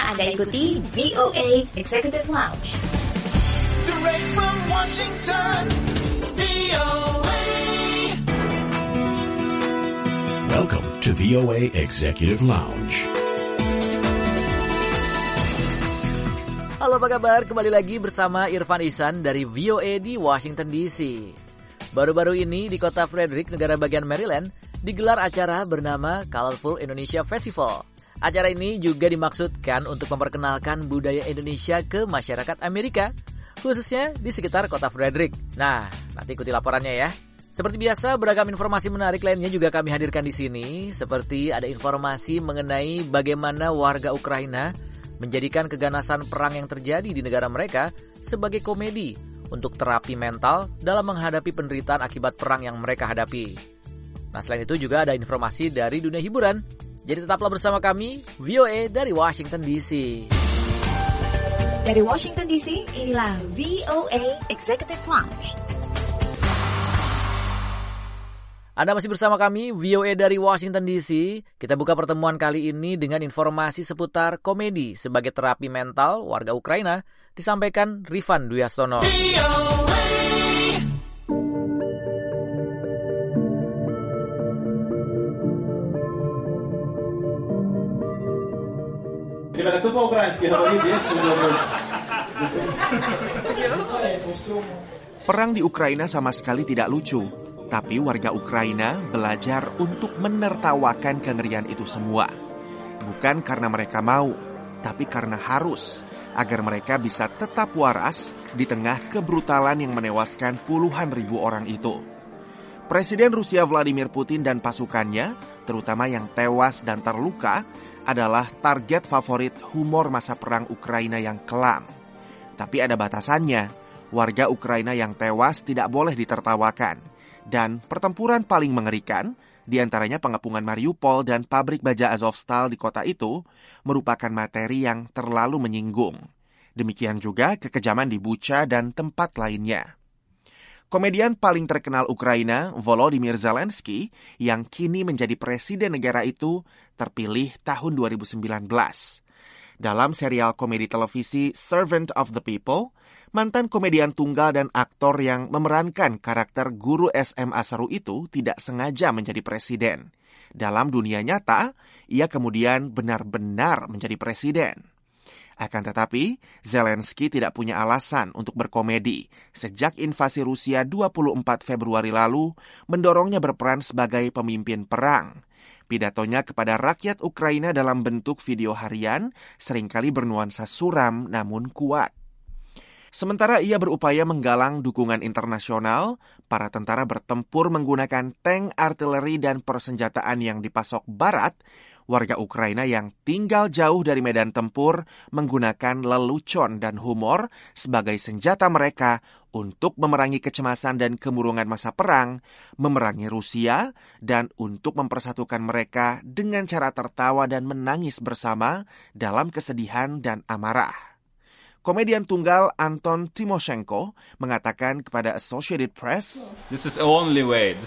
Anda ikuti VOA Executive Lounge. Direct from Washington, VOA. Welcome to VOA Executive Lounge. Halo, apa kabar? Kembali lagi bersama Irfan Ihsan dari VOA di Washington DC. Baru-baru ini di kota Frederick, negara bagian Maryland, digelar acara bernama Colorful Indonesia Festival. Acara ini juga dimaksudkan untuk memperkenalkan budaya Indonesia ke masyarakat Amerika, khususnya di sekitar kota Frederick. Nah, nanti ikuti laporannya ya. Seperti biasa, beragam informasi menarik lainnya juga kami hadirkan di sini, seperti ada informasi mengenai bagaimana warga Ukraina menjadikan keganasan perang yang terjadi di negara mereka sebagai komedi untuk terapi mental dalam menghadapi penderitaan akibat perang yang mereka hadapi. Nah, selain itu juga ada informasi dari dunia hiburan. Jadi tetaplah bersama kami, VOA dari Washington DC. Dari Washington DC, inilah VOA Executive Lounge. Anda masih bersama kami, VOA dari Washington DC. Kita buka pertemuan kali ini dengan informasi seputar komedi sebagai terapi mental warga Ukraina, disampaikan Rifan Dwi Astono. Perang di Ukraina sama sekali tidak lucu, tapi warga Ukraina belajar untuk menertawakan kengerian itu semua. Bukan karena mereka mau, tapi karena harus, agar mereka bisa tetap waras di tengah kebrutalan yang menewaskan puluhan ribu orang itu. Presiden Rusia Vladimir Putin dan pasukannya, terutama yang tewas dan terluka, adalah target favorit humor masa perang Ukraina yang kelam. Tapi ada batasannya, warga Ukraina yang tewas tidak boleh ditertawakan. Dan pertempuran paling mengerikan, di antaranya pengepungan Mariupol dan pabrik baja Azovstal di kota itu, merupakan materi yang terlalu menyinggung. Demikian juga kekejaman di Bucha dan tempat lainnya. Komedian paling terkenal Ukraina, Volodymyr Zelensky, yang kini menjadi presiden negara itu, terpilih tahun 2019. Dalam serial komedi televisi Servant of the People, mantan komedian tunggal dan aktor yang memerankan karakter guru SMA seru itu tidak sengaja menjadi presiden. Dalam dunia nyata, ia kemudian benar-benar menjadi presiden. Akan tetapi, Zelensky tidak punya alasan untuk berkomedi sejak invasi Rusia 24 Februari lalu mendorongnya berperan sebagai pemimpin perang. Pidatonya kepada rakyat Ukraina dalam bentuk video harian seringkali bernuansa suram namun kuat. Sementara ia berupaya menggalang dukungan internasional, para tentara bertempur menggunakan tank, artileri, dan persenjataan yang dipasok Barat. Warga Ukraina yang tinggal jauh dari medan tempur menggunakan lelucon dan humor sebagai senjata mereka untuk memerangi kecemasan dan kemurungan masa perang, memerangi Rusia, dan untuk mempersatukan mereka dengan cara tertawa dan menangis bersama dalam kesedihan dan amarah. Komedian tunggal Anton Timoshenko mengatakan kepada Associated Press, This is the only way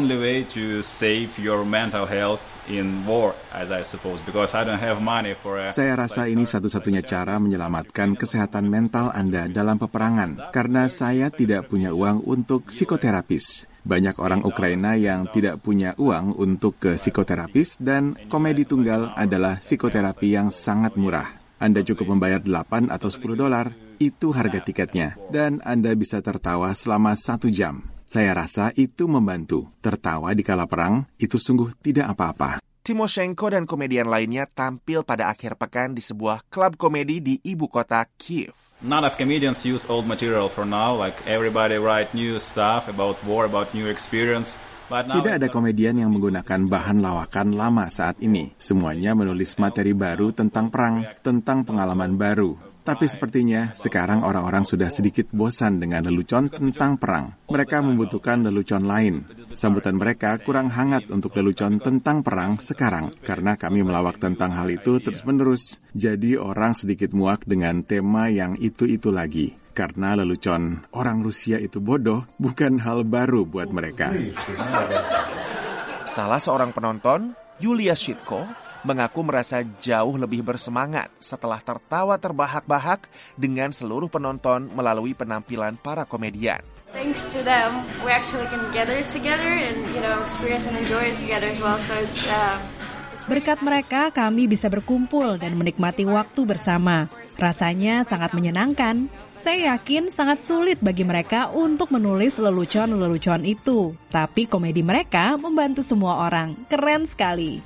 to save your mental health in war, as I suppose, because I don't have money for a... Saya rasa ini satu-satunya cara menyelamatkan kesehatan mental Anda dalam peperangan, karena saya tidak punya uang untuk psikoterapis. Banyak orang Ukraina yang tidak punya uang untuk ke psikoterapis, dan komedi tunggal adalah psikoterapi yang sangat murah. Anda cukup membayar $8 atau $10, itu harga tiketnya, dan Anda bisa tertawa selama 1 jam. Saya rasa itu membantu. Tertawa di kala perang, itu sungguh tidak apa-apa. Timoshenko dan komedian lainnya tampil pada akhir pekan di sebuah klub komedi di ibu kota Kiev. None of comedians use old material for now, like everybody write new stuff about war, about new experience. Tidak ada komedian yang menggunakan bahan lawakan lama saat ini. Semuanya menulis materi baru tentang perang, tentang pengalaman baru. Tapi sepertinya sekarang orang-orang sudah sedikit bosan dengan lelucon tentang perang. Mereka membutuhkan lelucon lain. Sambutan mereka kurang hangat untuk lelucon tentang perang sekarang, karena kami melawak tentang hal itu terus-menerus. Jadi orang sedikit muak dengan tema yang itu-itu lagi. Karena lelucon orang Rusia itu bodoh bukan hal baru buat mereka. Salah seorang penonton, Yulia Shitko, mengaku merasa jauh lebih bersemangat setelah tertawa terbahak-bahak dengan seluruh penonton melalui penampilan para komedian. Thanks to them, we actually can gather together and, experience and enjoy it together as well. So it's Berkat mereka, kami bisa berkumpul dan menikmati waktu bersama. Rasanya sangat menyenangkan. Saya yakin sangat sulit bagi mereka untuk menulis lelucon-lelucon itu. Tapi komedi mereka membantu semua orang. Keren sekali.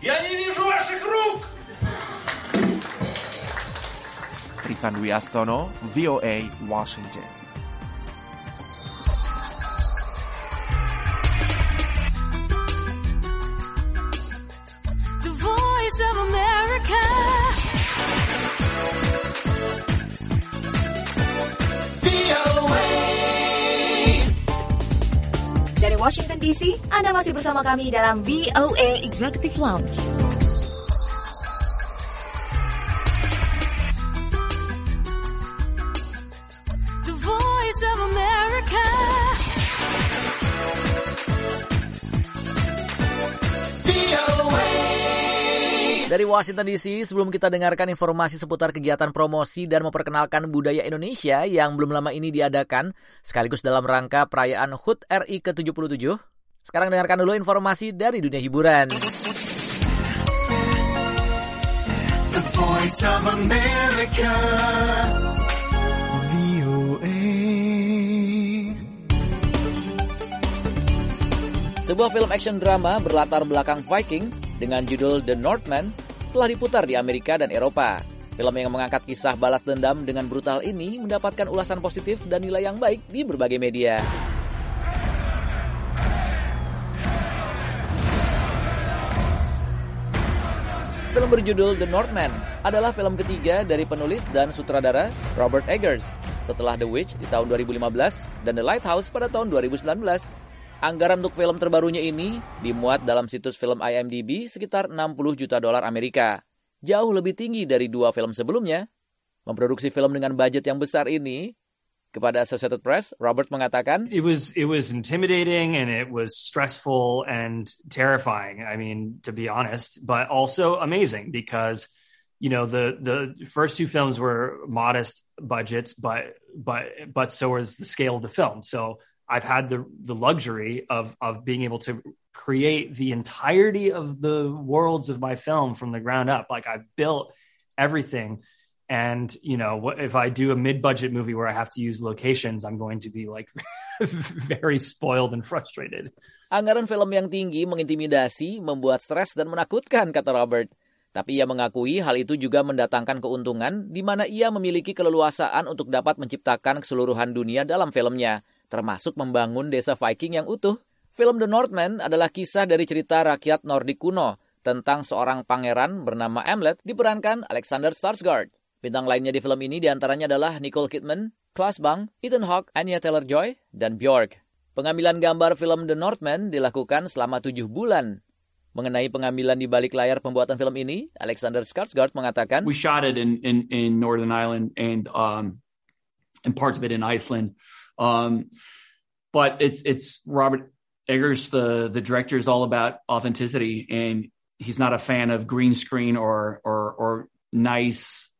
Rifan Dwi Astono, VOA, Washington. Of America. VOA. Dari Washington DC, Anda masih bersama kami dalam VOA Executive Lounge. The Voice of America. VOA. Dari Washington DC, sebelum kita dengarkan informasi seputar kegiatan promosi dan memperkenalkan budaya Indonesia yang belum lama ini diadakan, sekaligus dalam rangka perayaan HUT RI ke-77, sekarang dengarkan dulu informasi dari dunia hiburan. The Voice of America. VOA. Sebuah film action drama berlatar belakang Viking dengan judul The Northman telah diputar di Amerika dan Eropa. Film yang mengangkat kisah balas dendam dengan brutal ini mendapatkan ulasan positif dan nilai yang baik di berbagai media. Film berjudul The Northman adalah film ketiga dari penulis dan sutradara Robert Eggers setelah The Witch di tahun 2015 dan The Lighthouse pada tahun 2019. Anggaran untuk film terbarunya ini dimuat dalam situs film IMDb sekitar $60 juta Amerika. Jauh lebih tinggi dari dua film sebelumnya. Memproduksi film dengan budget yang besar ini, kepada Associated Press, Robert mengatakan, It was intimidating and it was stressful and terrifying, I mean, to be honest, but also amazing because, the first two films were modest budgets, but so was the scale of the film. So I've had the luxury of being able to create the entirety of the worlds of my film from the ground up. Like I've built everything. And, if I do a mid-budget movie where I have to use locations, I'm going to be like very spoiled and frustrated. Anggaran film yang tinggi mengintimidasi, membuat stres dan menakutkan, kata Robert. Tapi ia mengakui hal itu juga mendatangkan keuntungan di mana ia memiliki keleluasaan untuk dapat menciptakan keseluruhan dunia dalam filmnya, termasuk membangun desa Viking yang utuh. Film The Northman adalah kisah dari cerita rakyat Nordik kuno tentang seorang pangeran bernama Hamlet diperankan Alexander Skarsgård. Bintang lainnya di film ini diantaranya adalah Nicole Kidman, Claes Bang, Ethan Hawke, Anya Taylor-Joy, dan Björk. Pengambilan gambar film The Northman dilakukan selama 7 bulan. Mengenai pengambilan di balik layar pembuatan film ini, Alexander Skarsgård mengatakan, We shot it in Northern Ireland and parts of it in Iceland. But it's Robert Eggers, the director, is all about authenticity, and he's not a fan of green screen or nice,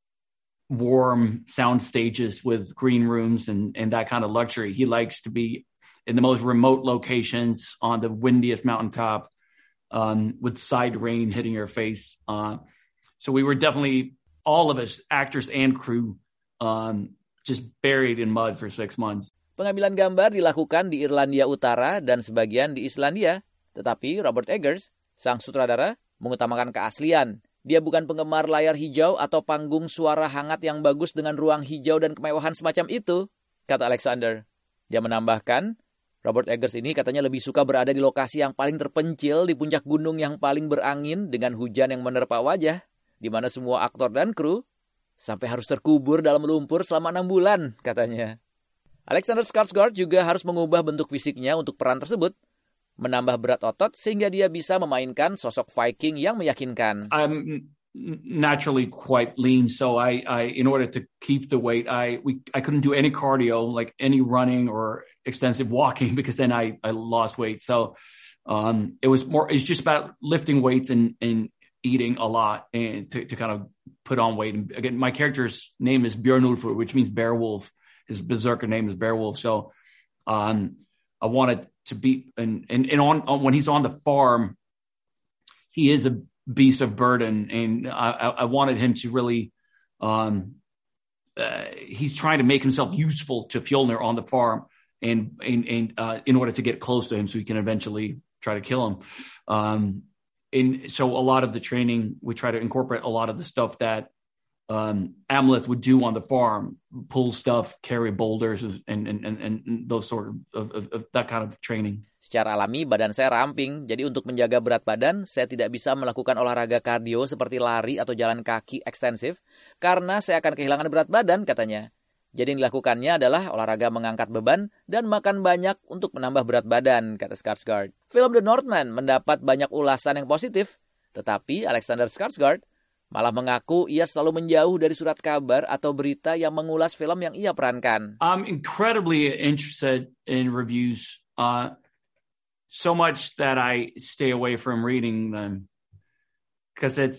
warm sound stages with green rooms and that kind of luxury. He likes to be in the most remote locations on the windiest mountaintop with side rain hitting your face. So we were definitely, all of us, actors and crew, just buried in mud for 6 months. Pengambilan gambar dilakukan di Irlandia Utara dan sebagian di Islandia. Tetapi Robert Eggers, sang sutradara, mengutamakan keaslian. Dia bukan penggemar layar hijau atau panggung suara hangat yang bagus dengan ruang hijau dan kemewahan semacam itu, kata Alexander. Dia menambahkan, Robert Eggers ini katanya lebih suka berada di lokasi yang paling terpencil di puncak gunung yang paling berangin dengan hujan yang menerpa wajah, di mana semua aktor dan kru sampai harus terkubur dalam lumpur selama 6 bulan, katanya. Alexander Skarsgård juga harus mengubah bentuk fisiknya untuk peran tersebut, menambah berat otot sehingga dia bisa memainkan sosok Viking yang meyakinkan. I'm naturally quite lean, so I in order to keep the weight, I couldn't do any cardio, like any running or extensive walking, because then I lost weight. So it's just about lifting weights and eating a lot and to kind of put on weight. And again, my character's name is Björnulfur, which means bear wolf. His berserker name is Bear Wolf. So I wanted to be and on when he's on the farm, he is a beast of burden, and I wanted him to really he's trying to make himself useful to Fjolnir on the farm, and in order to get close to him so he can eventually try to kill him. And so a lot of the training, we try to incorporate a lot of the stuff that Amleth would do on the farm, pull stuff, carry boulders, and those sort of that kind of training. Secara alami badan saya ramping, jadi untuk menjaga berat badan, saya tidak bisa melakukan olahraga kardio seperti lari atau jalan kaki ekstensif karena saya akan kehilangan berat badan, katanya. Jadi yang dilakukannya adalah olahraga mengangkat beban dan makan banyak untuk menambah berat badan, kata Skarsgård. Film The Northman mendapat banyak ulasan yang positif, tetapi Alexander Skarsgård malah mengaku ia selalu menjauh dari surat kabar atau berita yang mengulas film yang ia perankan. I'm incredibly interested in reviews, so much that I stay away from reading them because it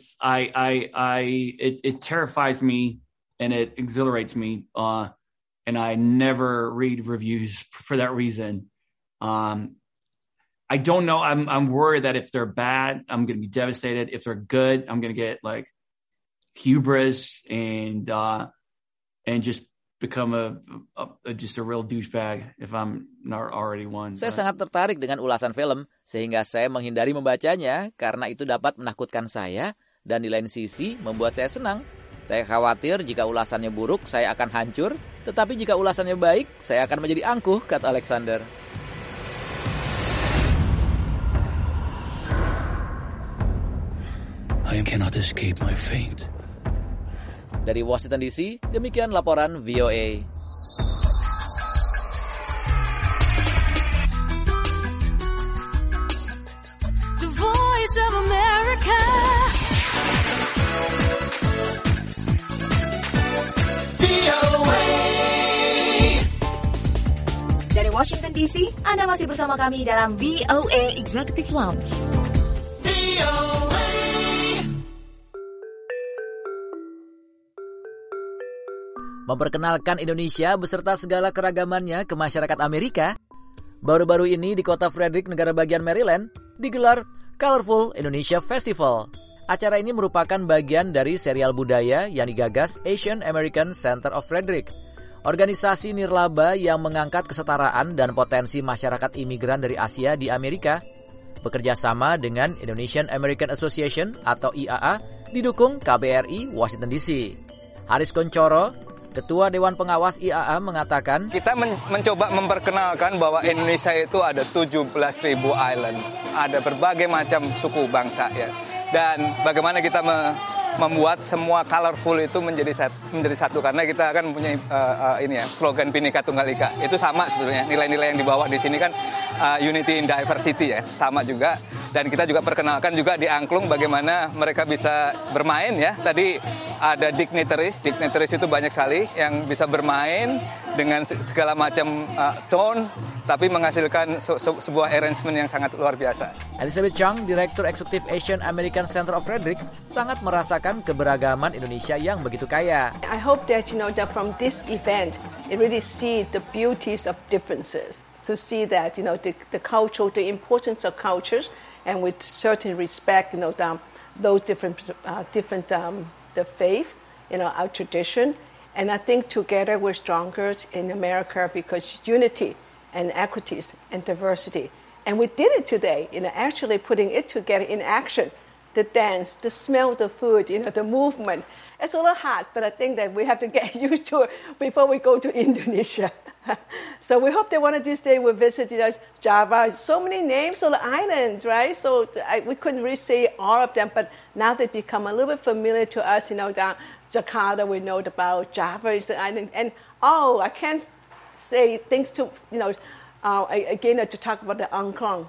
terrifies me and it exhilarates me, and I never read reviews for that reason. I don't know. I'm worried that if they're bad, I'm going to be devastated. If they're good, I'm going to get like hubris and just become just a real douchebag if I'm not already one. Saya sangat tertarik dengan ulasan film sehingga saya menghindari membacanya karena itu dapat menakutkan saya dan di lain sisi membuat saya senang. Saya khawatir jika ulasannya buruk saya akan hancur, tetapi jika ulasannya baik saya akan menjadi angkuh, kata Alexander. I cannot escape my fate. Dari Washington DC, demikian laporan VOA. The Voice of America. VOA. Dari Washington DC, Anda masih bersama kami dalam VOA Executive Lounge. Memperkenalkan Indonesia beserta segala keragamannya ke masyarakat Amerika, baru-baru ini di kota Frederick, negara bagian Maryland, digelar Colorful Indonesia Festival. Acara ini merupakan bagian dari serial budaya yang digagas Asian American Center of Frederick, organisasi nirlaba yang mengangkat kesetaraan dan potensi masyarakat imigran dari Asia di Amerika, bekerja sama dengan Indonesian American Association atau IAA, didukung KBRI Washington DC. Haris Koncoro, Ketua Dewan Pengawas IAA, mengatakan, kita mencoba memperkenalkan bahwa Indonesia itu ada 17.000 island, ada berbagai macam suku bangsa ya. Dan bagaimana kita membuat semua colorful itu menjadi satu, karena kita kan mempunyai slogan Bhinneka Tunggal Ika. Itu sama sebetulnya, nilai-nilai yang dibawa di sini kan unity in diversity ya, sama juga. Dan kita juga perkenalkan juga di angklung bagaimana mereka bisa bermain ya. Tadi ada dignitaries itu banyak sekali yang bisa bermain dengan segala macam tone, tapi menghasilkan sebuah arrangement yang sangat luar biasa. Elizabeth Chang, Direktur Eksekutif Asian American Center of Frederick, sangat merasakan keberagaman Indonesia yang begitu kaya. I hope that that from this event, it really see the beauties of differences. To see that the culture, the importance of cultures, and with certain respect, those different the faith, our tradition, and I think together we're stronger in America because unity and equities and diversity, and we did it today. Actually putting it together in action, the dance, the smell of the food, the movement. It's a little hard, but I think that we have to get used to it before we go to Indonesia. So we hope that one of these days we'll visit Java. So many names on the island, right? So we couldn't really say all of them, but now they become a little bit familiar to us. Down Jakarta, we know about Java is the island. And I can't say things to, again to talk about the angklung.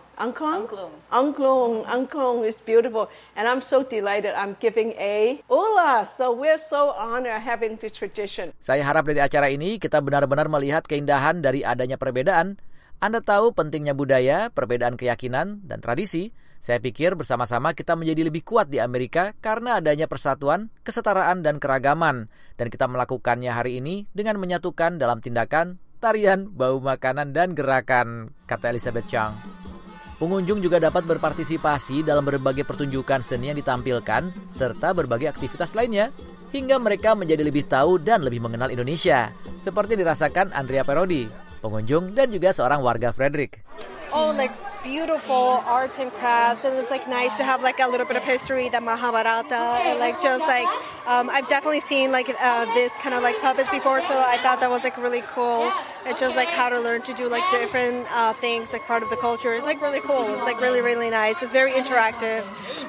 Angklung is beautiful. And I'm so delighted I'm giving a Ula. So we're so honored having the tradition. Saya harap dari acara ini kita benar-benar melihat keindahan dari adanya perbedaan. Anda tahu pentingnya budaya, perbedaan keyakinan, dan tradisi, Saya pikir bersama-sama kita menjadi lebih kuat di Amerika karena adanya persatuan, kesetaraan, dan keragaman. Dan kita melakukannya hari ini dengan menyatukan dalam tindakan, tarian, bau makanan, dan gerakan, kata Elizabeth Chang. Pengunjung juga dapat berpartisipasi dalam berbagai pertunjukan seni yang ditampilkan, serta berbagai aktivitas lainnya, hingga mereka menjadi lebih tahu dan lebih mengenal Indonesia. Seperti dirasakan Andrea Perodi, pengunjung dan juga seorang warga Frederick. Oh, like beautiful arts and crafts, and it's like nice to have like a little bit of history, the Mahabharata, and like just like I've definitely seen like this kind of like puppets before, so I thought that was like really cool. It's just like how to learn to do like different things, like part of the culture. It's like really cool. It's like really nice. It's very interactive.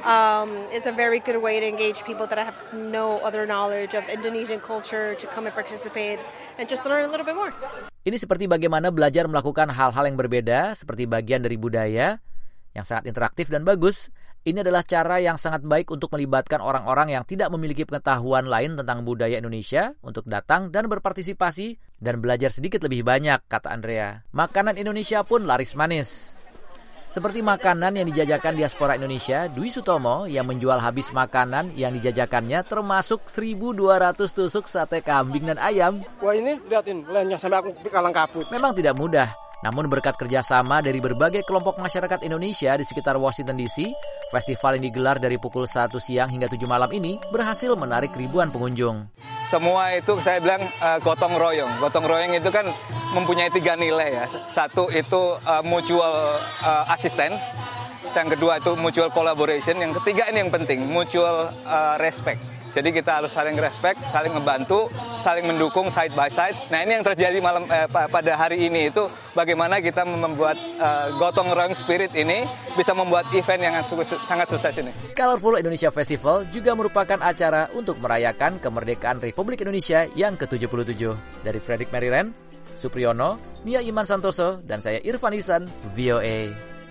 It's a very good way to engage people that have no other knowledge of Indonesian culture to come and participate and just learn a little bit more. Ini seperti bagaimana belajar melakukan hal-hal yang berbeda seperti bagian dari budaya yang sangat interaktif dan bagus. Ini adalah cara yang sangat baik untuk melibatkan orang-orang yang tidak memiliki pengetahuan lain tentang budaya Indonesia untuk datang dan berpartisipasi dan belajar sedikit lebih banyak, kata Andrea. Makanan Indonesia pun laris manis. Seperti makanan yang dijajakan diaspora Indonesia, Dwi Sutomo yang menjual habis makanan yang dijajakannya termasuk 1.200 tusuk sate kambing dan ayam. Wah ini liatin, lenyah sampai aku kalang kabut. Memang tidak mudah, namun berkat kerjasama dari berbagai kelompok masyarakat Indonesia di sekitar Washington DC, festival yang digelar dari pukul 1 siang hingga 7 malam ini berhasil menarik ribuan pengunjung. Semua itu saya bilang gotong royong. Gotong royong itu kan mempunyai 3 nilai ya. Satu itu mutual assistant. Yang kedua itu mutual collaboration. Yang ketiga ini yang penting, mutual respect. Jadi kita harus saling respect, saling membantu, saling mendukung side by side. Nah ini yang terjadi pada hari ini itu bagaimana kita membuat gotong royong spirit ini bisa membuat event yang sangat sukses ini. Colorful Indonesia Festival juga merupakan acara untuk merayakan kemerdekaan Republik Indonesia yang ke-77. Dari Frederick, Maryland, Supriyono, Nia Iman Santoso, dan saya Irfan Ihsan, VOA.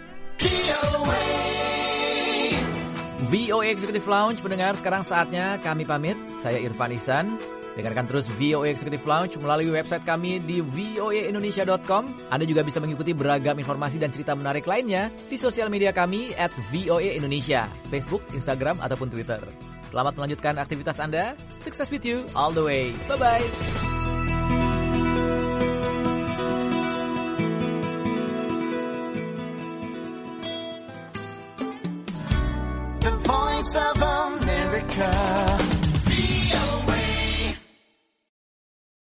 VOA Executive Lounge, pendengar, sekarang saatnya kami pamit. Saya Irfan Ihsan. Dengarkan terus VOA Executive Lounge melalui website kami di voaindonesia.com. Anda juga bisa mengikuti beragam informasi dan cerita menarik lainnya di sosial media kami @voaindonesia, Facebook, Instagram, ataupun Twitter. Selamat melanjutkan aktivitas Anda. Success with you all the way. Bye-bye.